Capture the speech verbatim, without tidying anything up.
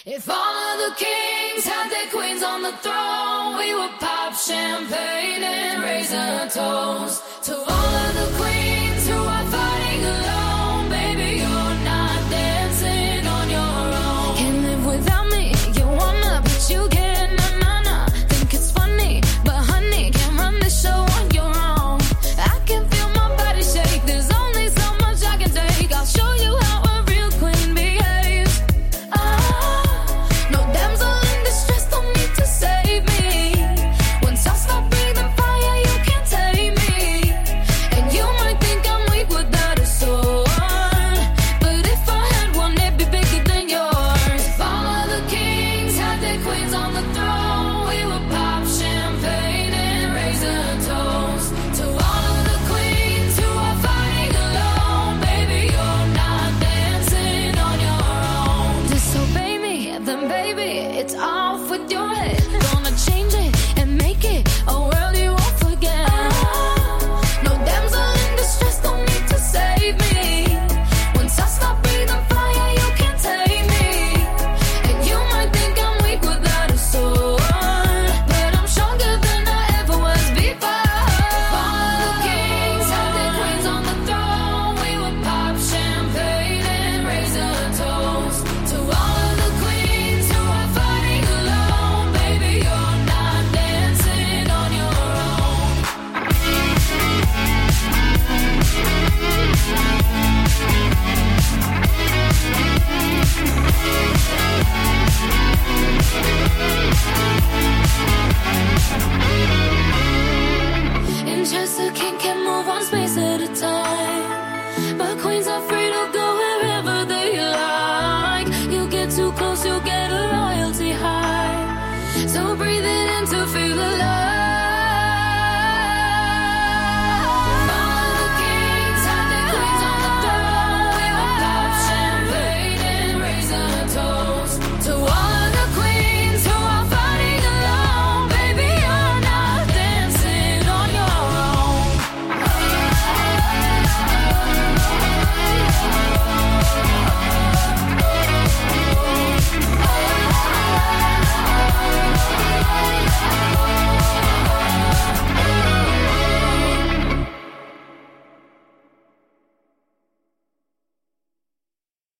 If all of the kings had their queens on the throne, we would pop champagne and raise a toast to all of the queens who are fighting alone. Baby, you're not dancing on your own. Can't live without me, you wanna, but you can't. Nah, nah, nah. Think it's funny, but honey, can't run the show on your own. I can feel my body shake, there's only so much I can take. I'll show you how a real queen behaves. Ah, no damsel in distress, don't need to save me. Once I stop breathing fire, you can't tame me. And you might think I'm weak without a sword, but if I had one, it'd be bigger than yours. If all of the kings had their queens on the throne, we would pop champagne and raise a toast to all of the queens who are fighting alone. Baby, you're not dancing on your own. Disobey me, then baby, it's off with your head.